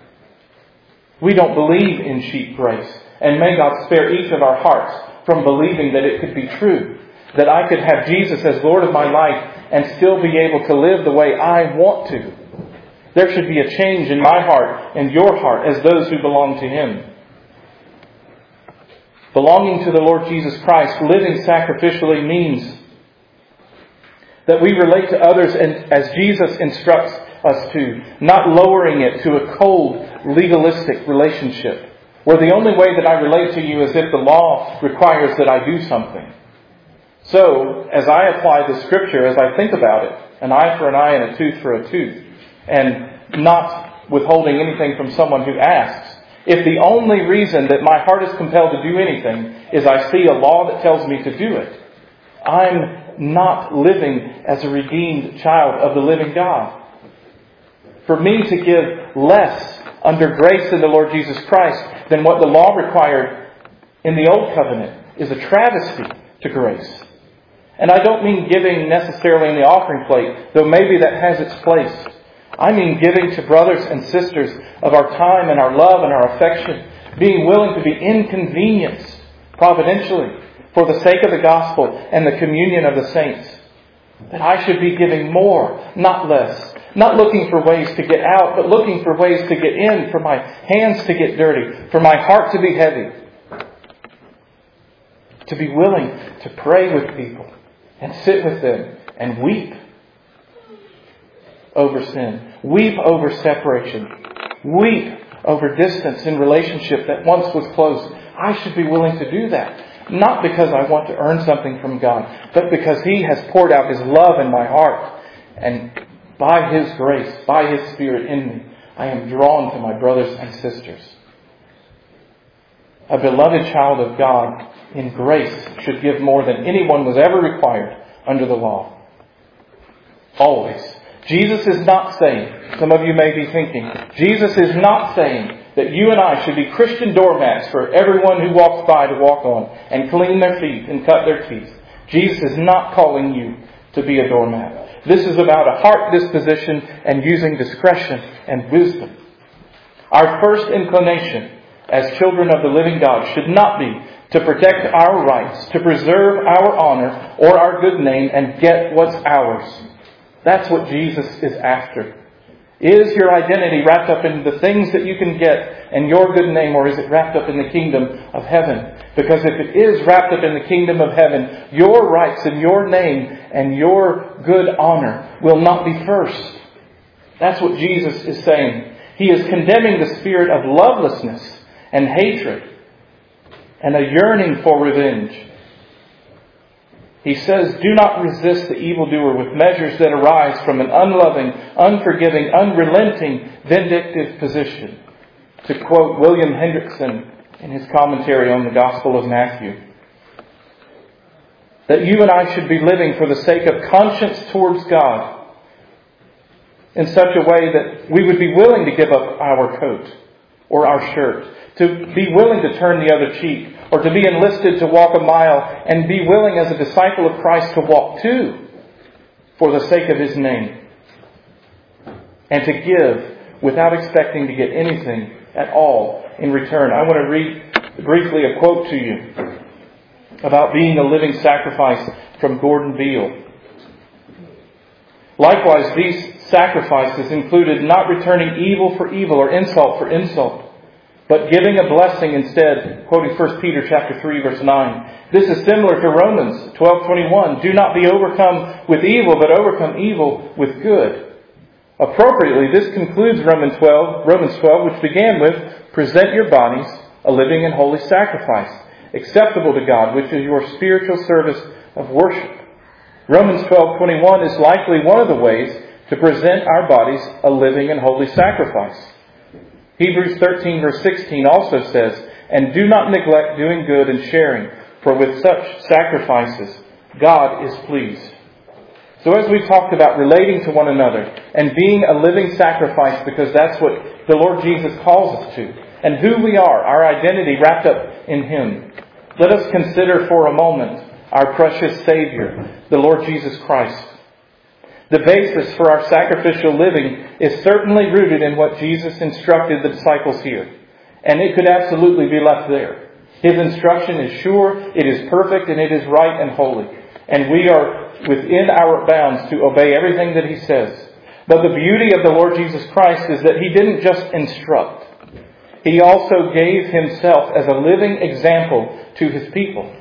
We don't believe in cheap grace. And may God spare each of our hearts from believing that it could be true. That I could have Jesus as Lord of my life and still be able to live the way I want to. There should be a change in my heart and your heart as those who belong to Him. Belonging to the Lord Jesus Christ, living sacrificially, means that we relate to others and as Jesus instructs us to, not lowering it to a cold, legalistic relationship, where the only way that I relate to you is if the law requires that I do something. So, as I apply the Scripture, as I think about it, an eye for an eye and a tooth for a tooth, and not withholding anything from someone who asks, if the only reason that my heart is compelled to do anything is I see a law that tells me to do it, I'm not living as a redeemed child of the living God. For me to give less under grace in the Lord Jesus Christ than what the law required in the Old Covenant is a travesty to grace. And I don't mean giving necessarily in the offering plate, though maybe that has its place. I mean giving to brothers and sisters of our time and our love and our affection, being willing to be inconvenienced providentially for the sake of the gospel and the communion of the saints. That I should be giving more, not less. Not looking for ways to get out, but looking for ways to get in, for my hands to get dirty, for my heart to be heavy. To be willing to pray with people and sit with them and weep over sin. Weep over separation. Weep over distance in relationship that once was close. I should be willing to do that. Not because I want to earn something from God, but because He has poured out His love in my heart. And by His grace, by His Spirit in me, I am drawn to my brothers and sisters. A beloved child of God in grace should give more than anyone was ever required under the law. Always. Jesus is not saying, some of you may be thinking, Jesus is not saying that you and I should be Christian doormats for everyone who walks by to walk on and clean their feet and cut their teeth. Jesus is not calling you to be a doormat. This is about a heart disposition and using discretion and wisdom. Our first inclination as children of the living God should not be to protect our rights, to preserve our honor or our good name and get what's ours. That's what Jesus is after. Is your identity wrapped up in the things that you can get and your good name, or is it wrapped up in the kingdom of heaven? Because if it is wrapped up in the kingdom of heaven, your rights and your name and your good honor will not be first. That's what Jesus is saying. He is condemning the spirit of lovelessness and hatred and a yearning for revenge. He says, do not resist the evildoer with measures that arise from an unloving, unforgiving, unrelenting, vindictive position. To quote William Hendrickson in his commentary on the Gospel of Matthew. That you and I should be living for the sake of conscience towards God in such a way that we would be willing to give up our coat or our shirt, to be willing to turn the other cheek, or to be enlisted to walk a mile and be willing as a disciple of Christ to walk two for the sake of His name. And to give without expecting to get anything at all in return. I want to read briefly a quote to you about being a living sacrifice from Gordon Beale. Likewise, these sacrifices included not returning evil for evil or insult for insult, but giving a blessing instead, quoting First Peter chapter three, verse nine. This is similar to Romans twelve twenty-one. Do not be overcome with evil, but overcome evil with good. Appropriately, this concludes Romans twelve, Romans twelve, which began with, present your bodies a living and holy sacrifice, acceptable to God, which is your spiritual service of worship. Romans twelve twenty-one is likely one of the ways to present our bodies a living and holy sacrifice. Hebrews thirteen verse sixteen also says, and do not neglect doing good and sharing, for with such sacrifices God is pleased. So as we've talked about relating to one another and being a living sacrifice, because that's what the Lord Jesus calls us to, and who we are, our identity wrapped up in Him, let us consider for a moment our precious Savior, the Lord Jesus Christ. The basis for our sacrificial living is certainly rooted in what Jesus instructed the disciples here. And it could absolutely be left there. His instruction is sure, it is perfect, and it is right and holy. And we are within our bounds to obey everything that He says. But the beauty of the Lord Jesus Christ is that He didn't just instruct. He also gave Himself as a living example to His people.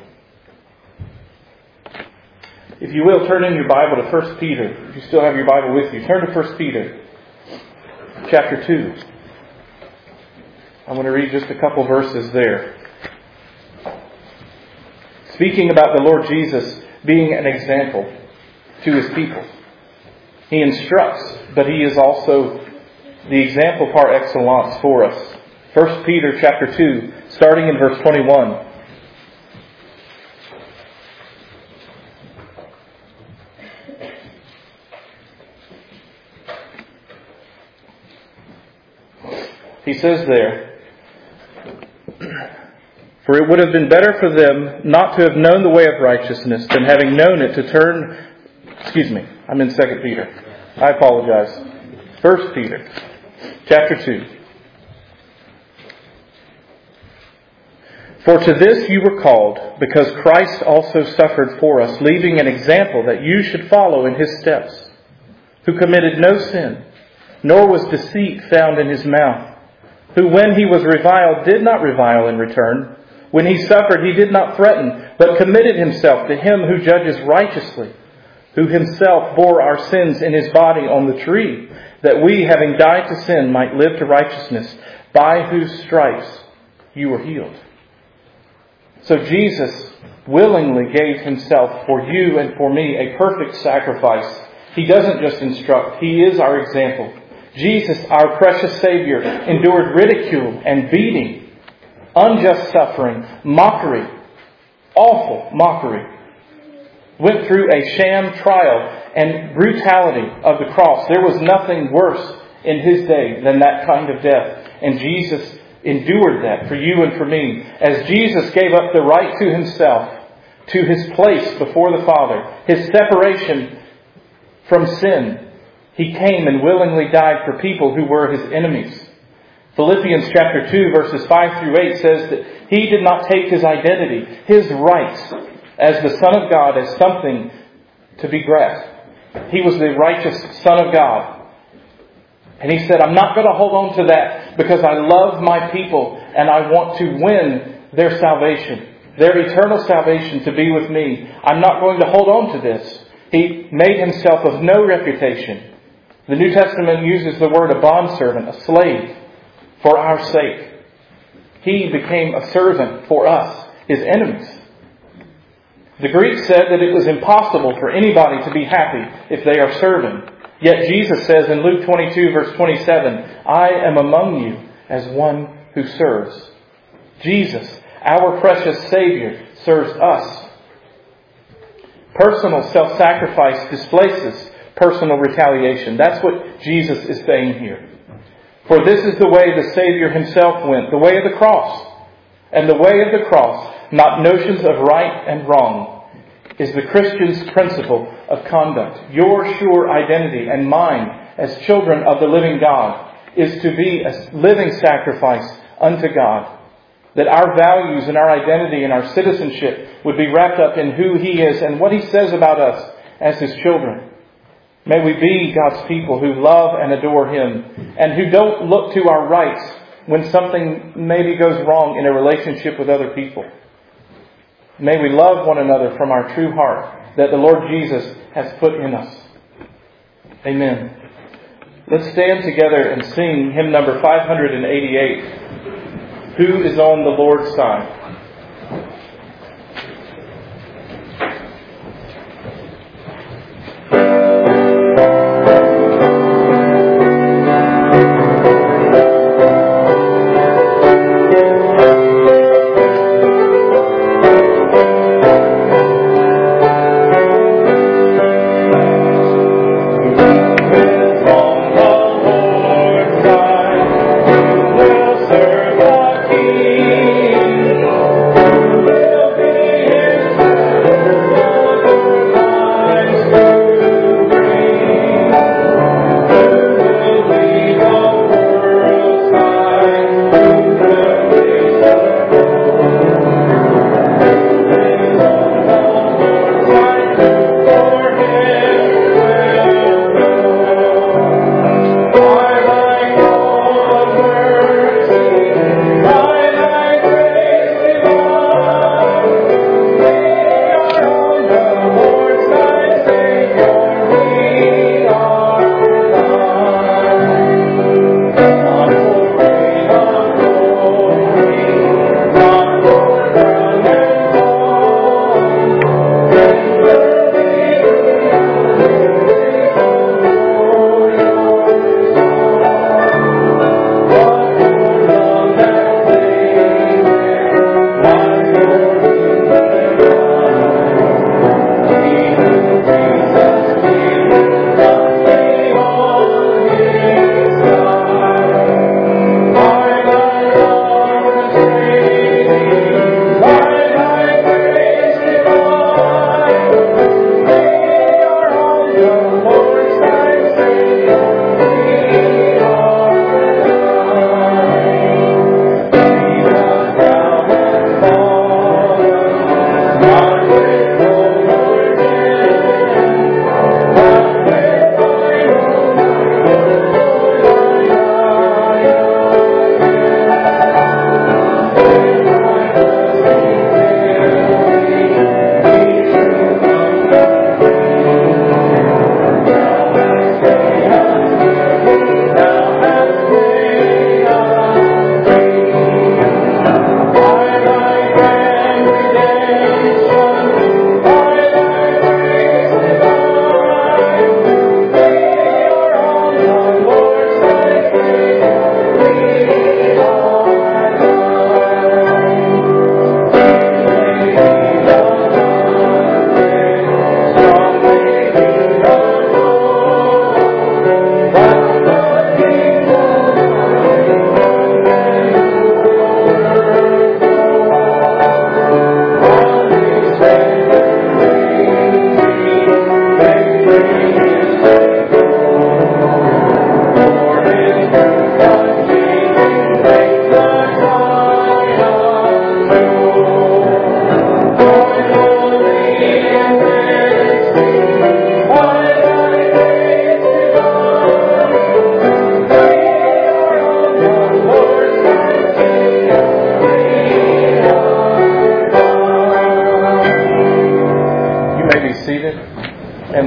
If you will, turn in your Bible to First Peter. If you still have your Bible with you, turn to First Peter chapter two. I want to read just a couple verses there. Speaking about the Lord Jesus being an example to His people. He instructs, but He is also the example par excellence for us. First Peter chapter two, starting in verse twenty-one. He says there, for it would have been better for them not to have known the way of righteousness than having known it to turn, excuse me, I'm in Second Peter. I apologize. First Peter, chapter two. For to this you were called, because Christ also suffered for us, leaving an example that you should follow in His steps, who committed no sin, nor was deceit found in His mouth, who when He was reviled did not revile in return. When He suffered, He did not threaten, but committed Himself to Him who judges righteously, who Himself bore our sins in His body on the tree, that we, having died to sin, might live to righteousness, by whose stripes you were healed. So Jesus willingly gave Himself for you and for me, a perfect sacrifice. He doesn't just instruct, He is our example. Jesus, our precious Savior, endured ridicule and beating, unjust suffering, mockery, awful mockery. Went through a sham trial and brutality of the cross. There was nothing worse in His day than that kind of death. And Jesus endured that for you and for me. As Jesus gave up the right to Himself, to His place before the Father, His separation from sin, He came and willingly died for people who were His enemies. Philippians chapter two, verses five through eight says that He did not take His identity, His rights as the Son of God as something to be grasped. He was the righteous Son of God. And He said, I'm not going to hold on to that because I love my people and I want to win their salvation, their eternal salvation to be with me. I'm not going to hold on to this. He made Himself of no reputation. The New Testament uses the word a bondservant, a slave, for our sake. He became a servant for us, His enemies. The Greek said that it was impossible for anybody to be happy if they are serving. Yet Jesus says in Luke twenty-two, verse twenty-seven, I am among you as one who serves. Jesus, our precious Savior, serves us. Personal self-sacrifice displaces personal retaliation. That's what Jesus is saying here. For this is the way the Savior Himself went, the way of the cross. And the way of the cross, not notions of right and wrong, is the Christian's principle of conduct. Your sure identity and mine as children of the living God is to be a living sacrifice unto God. That our values and our identity and our citizenship would be wrapped up in who He is and what He says about us as His children. May we be God's people who love and adore Him and who don't look to our rights when something maybe goes wrong in a relationship with other people. May we love one another from our true heart that the Lord Jesus has put in us. Amen. Let's stand together and sing hymn number five hundred eighty-eight. Who is on the Lord's side? Serve the King.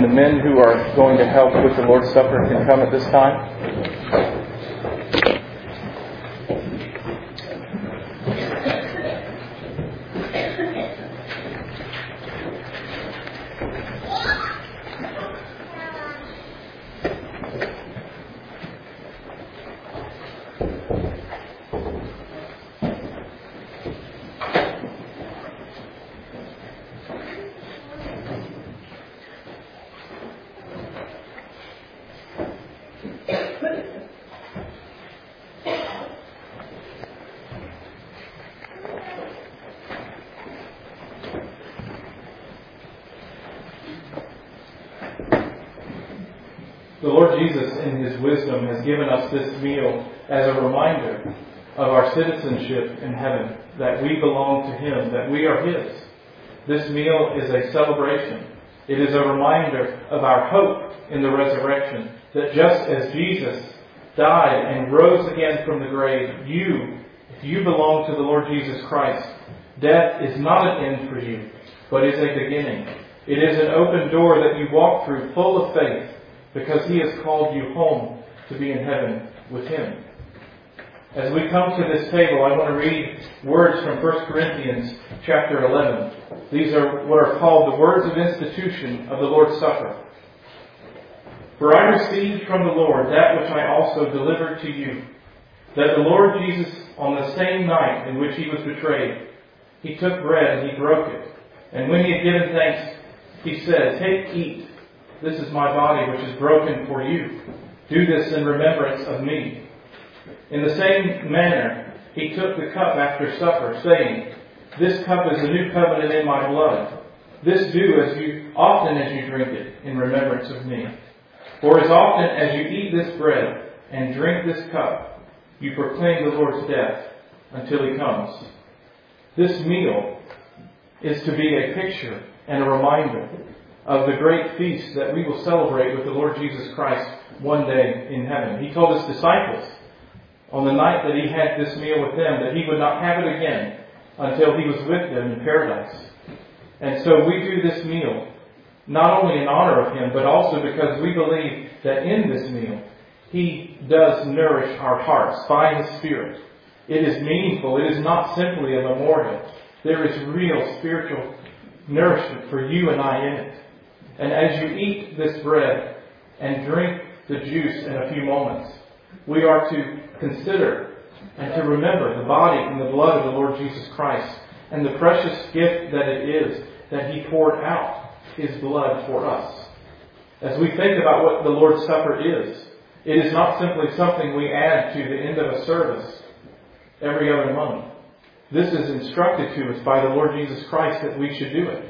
and the men who are going to help with the Lord's Supper can come at this time. The Lord Jesus, in His wisdom, has given us this meal as a reminder of our citizenship in heaven, that we belong to Him, that we are His. This meal is a celebration. It is a reminder of our hope in the resurrection, that just as Jesus died and rose again from the grave, you, if you belong to the Lord Jesus Christ, death is not an end for you, but is a beginning. It is an open door that you walk through full of faith, because He has called you home to be in heaven with Him. As we come to this table, I want to read words from First Corinthians chapter eleven. These are what are called the words of institution of the Lord's Supper. For I received from the Lord that which I also delivered to you, that the Lord Jesus, on the same night in which He was betrayed, He took bread and He broke it. And when He had given thanks, He said, "Take, eat. This is my body which is broken for you. Do this in remembrance of me." In the same manner, He took the cup after supper, saying, "This cup is the new covenant in my blood. This do as you often as you drink it in remembrance of me. For as often as you eat this bread and drink this cup, you proclaim the Lord's death until He comes." This meal is to be a picture and a reminder of the great feast that we will celebrate with the Lord Jesus Christ one day in heaven. He told His disciples on the night that He had this meal with them that He would not have it again until He was with them in paradise. And so we do this meal not only in honor of Him, but also because we believe that in this meal He does nourish our hearts by His Spirit. It is meaningful. It is not simply a memorial. There is real spiritual nourishment for you and I in it. And as you eat this bread and drink the juice in a few moments, we are to consider and to remember the body and the blood of the Lord Jesus Christ and the precious gift that it is that He poured out His blood for us. As we think about what the Lord's Supper is, it is not simply something we add to the end of a service every other month. This is instructed to us by the Lord Jesus Christ that we should do it.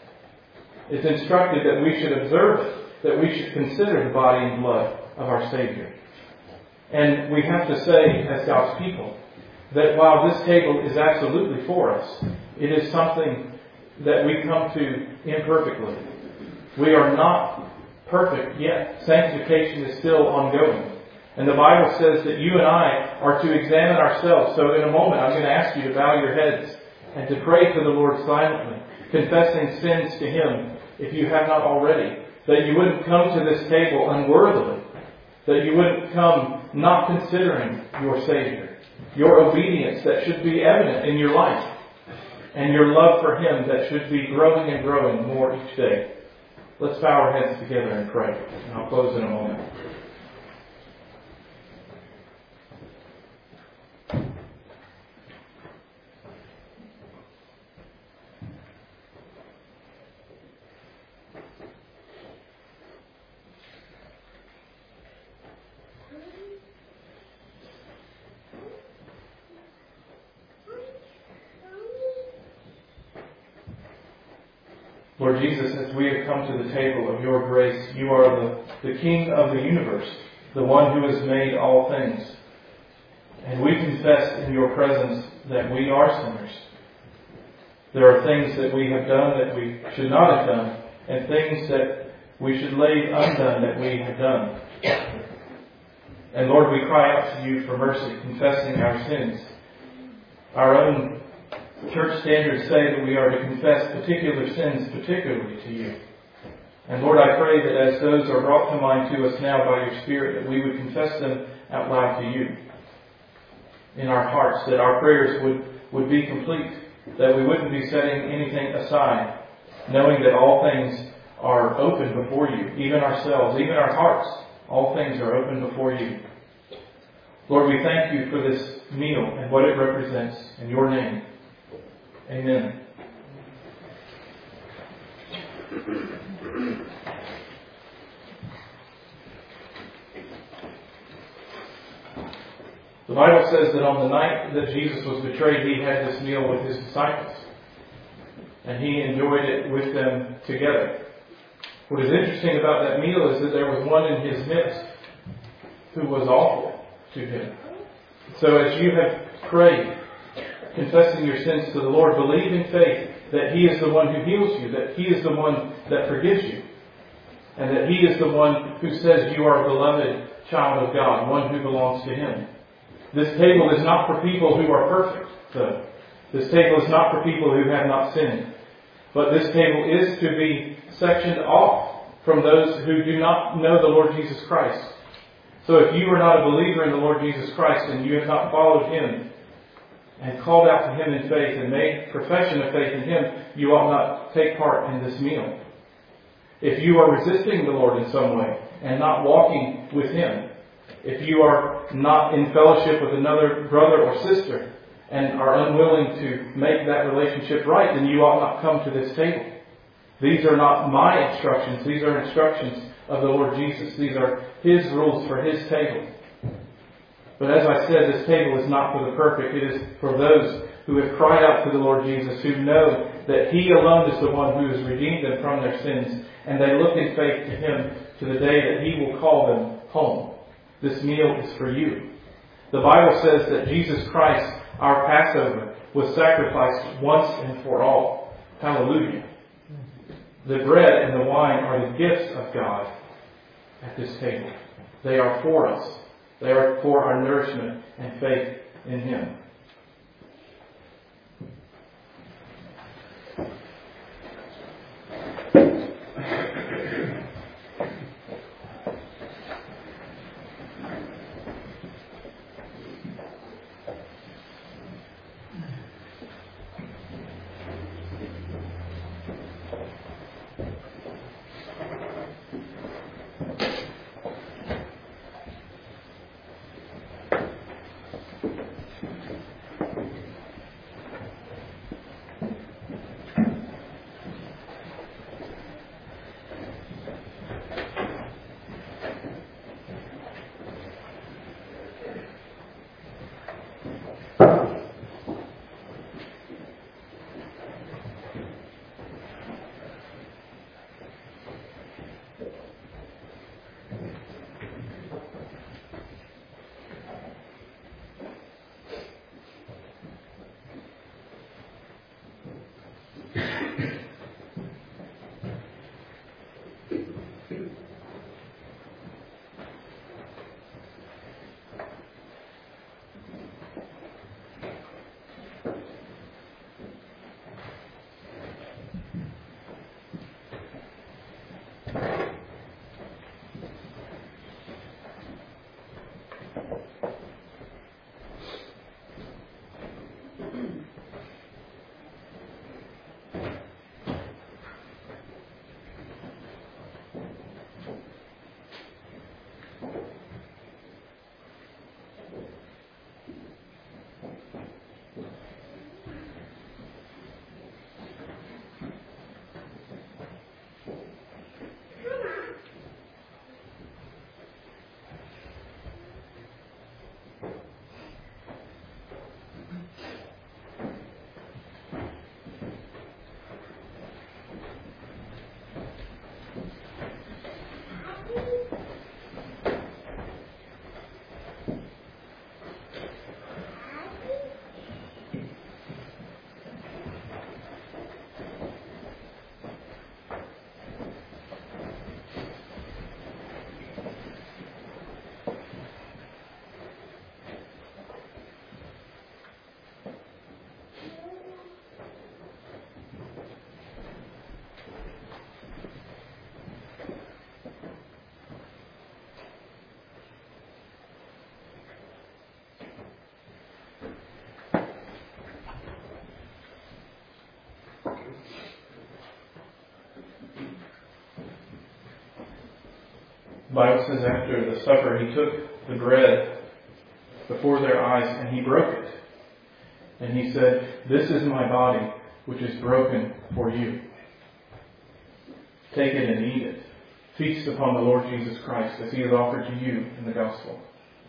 It's instructed that we should observe it, that we should consider the body and blood of our Savior. And we have to say, as God's people, that while this table is absolutely for us, it is something that we come to imperfectly. We are not perfect yet. Sanctification is still ongoing. And the Bible says that you and I are to examine ourselves. So in a moment, I'm going to ask you to bow your heads and to pray to the Lord silently, confessing sins to Him if you have not already, that you wouldn't come to this table unworthily, that you wouldn't come not considering your Savior, your obedience that should be evident in your life, and your love for Him that should be growing and growing more each day. Let's bow our heads together and pray, and I'll close in a moment. Lord Jesus, as we have come to the table of your grace, you are the, the King of the universe, the one who has made all things. And we confess in your presence that we are sinners. There are things that we have done that we should not have done, and things that we should leave undone that we have done. And Lord, we cry out to you for mercy, confessing our sins. Our own church standards say that we are to confess particular sins particularly to you. And Lord, I pray that as those are brought to mind to us now by your Spirit, that we would confess them out loud to you in our hearts, that our prayers would, would be complete, that we wouldn't be setting anything aside, knowing that all things are open before you, even ourselves, even our hearts. All things are open before you. Lord, we thank you for this meal and what it represents. In your name, amen. The Bible says that on the night that Jesus was betrayed, he had this meal with his disciples. And he enjoyed it with them together. What is interesting about that meal is that there was one in his midst who was awful to him. So as you have prayed, confessing your sins to the Lord, believe in faith that he is the one who heals you, that he is the one that forgives you, and that he is the one who says you are a beloved child of God, one who belongs to him. This table is not for people who are perfect, though. This table is not for people who have not sinned. But this table is to be sectioned off from those who do not know the Lord Jesus Christ. So if you are not a believer in the Lord Jesus Christ and you have not followed him and called out to him in faith and made profession of faith in him, you ought not take part in this meal. If you are resisting the Lord in some way and not walking with him, if you are not in fellowship with another brother or sister and are unwilling to make that relationship right, then you ought not come to this table. These are not my instructions. These are instructions of the Lord Jesus. These are his rules for his table. But as I said, this table is not for the perfect. It is for those who have cried out to the Lord Jesus, who know that he alone is the one who has redeemed them from their sins, and they look in faith to him to the day that he will call them home. This meal is for you. The Bible says that Jesus Christ, our Passover, was sacrificed once and for all. Hallelujah. The bread and the wine are the gifts of God at this table. They are for us. They are for our nourishment and faith in him. Bible says after the supper, he took the bread before their eyes and he broke it. And he said, "This is my body, which is broken for you. Take it and eat it. Feast upon the Lord Jesus Christ as he is offered to you in the gospel."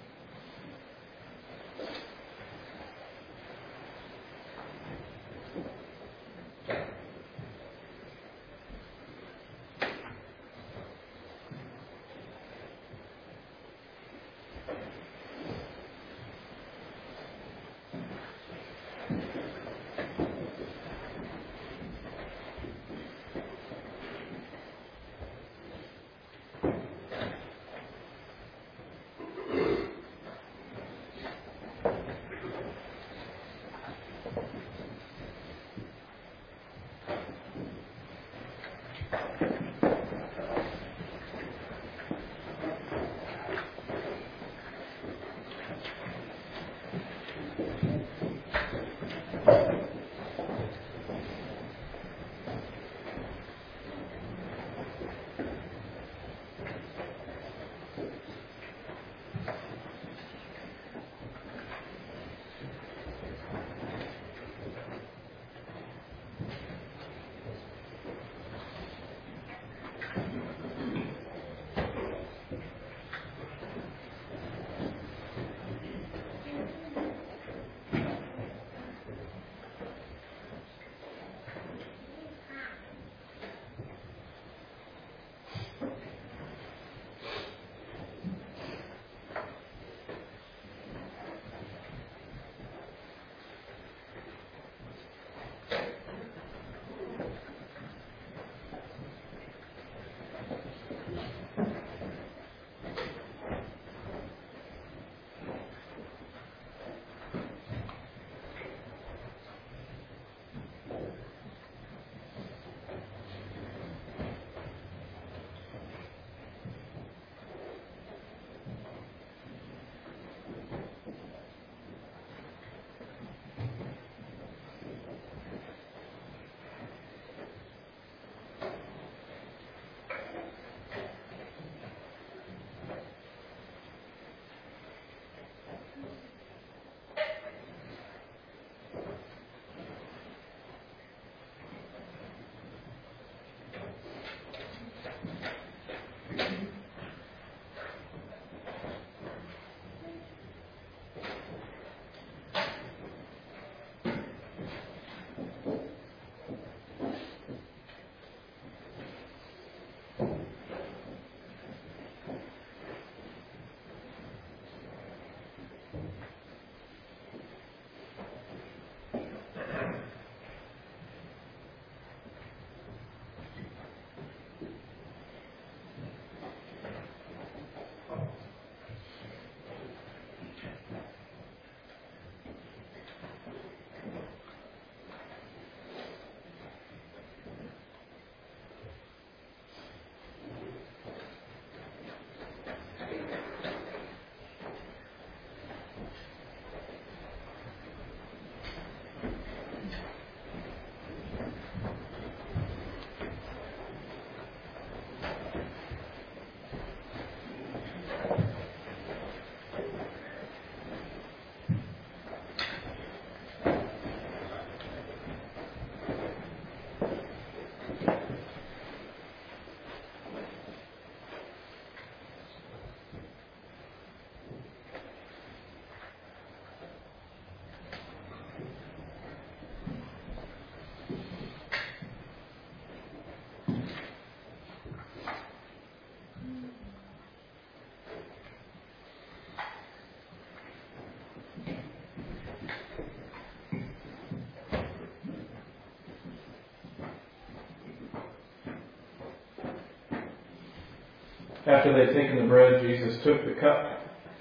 After they'd taken the bread, Jesus took the cup.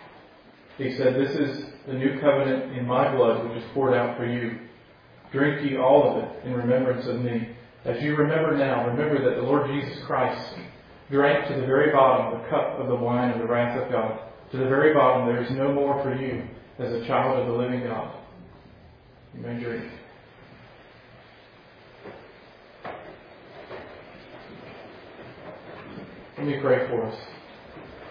He said, "This is the new covenant in my blood, which is poured out for you. Drink ye all of it in remembrance of me. As you remember now, remember that the Lord Jesus Christ drank to the very bottom the cup of the wine of the wrath of God. To the very bottom there is no more for you as a child of the living God." You may drink. Let me pray for us.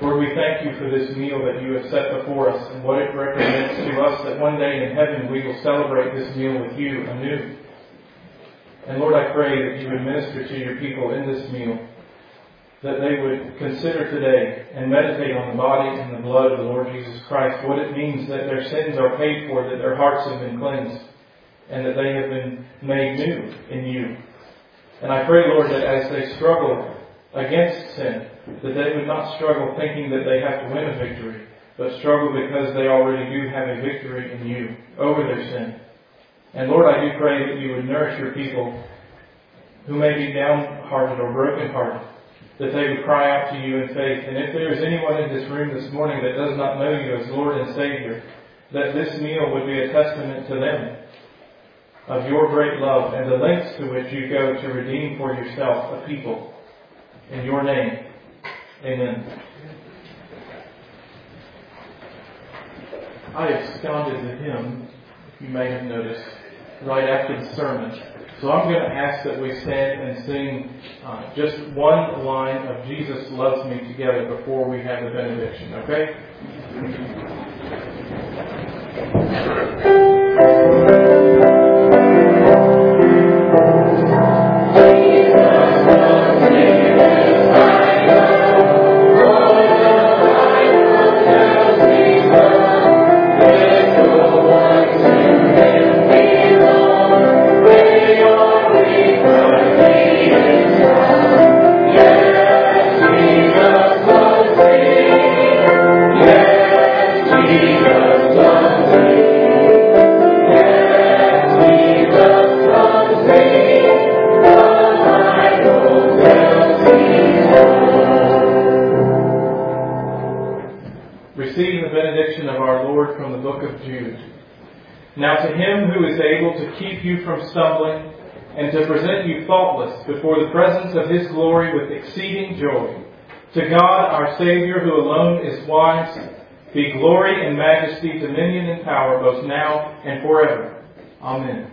Lord, we thank you for this meal that you have set before us and what it represents to us that one day in heaven we will celebrate this meal with you anew. And Lord, I pray that you would minister to your people in this meal, that they would consider today and meditate on the body and the blood of the Lord Jesus Christ, what it means that their sins are paid for, that their hearts have been cleansed, and that they have been made new in you. And I pray, Lord, that as they struggle against sin, that they would not struggle thinking that they have to win a victory, but struggle because they already do have a victory in you over their sin. And Lord, I do pray that you would nourish your people who may be downhearted or brokenhearted, that they would cry out to you in faith. And if there is anyone in this room this morning that does not know you as Lord and Savior, that this meal would be a testament to them of your great love and the lengths to which you go to redeem for yourself a people. In your name, amen. I absconded the hymn, if you may have noticed, right after the sermon. So I'm going to ask that we stand and sing uh, just one line of Jesus Loves Me together before we have the benediction, okay? Now to him who is able to keep you from stumbling and to present you faultless before the presence of his glory with exceeding joy, to God our Savior, who alone is wise, be glory and majesty, dominion and power, both now and forever. Amen.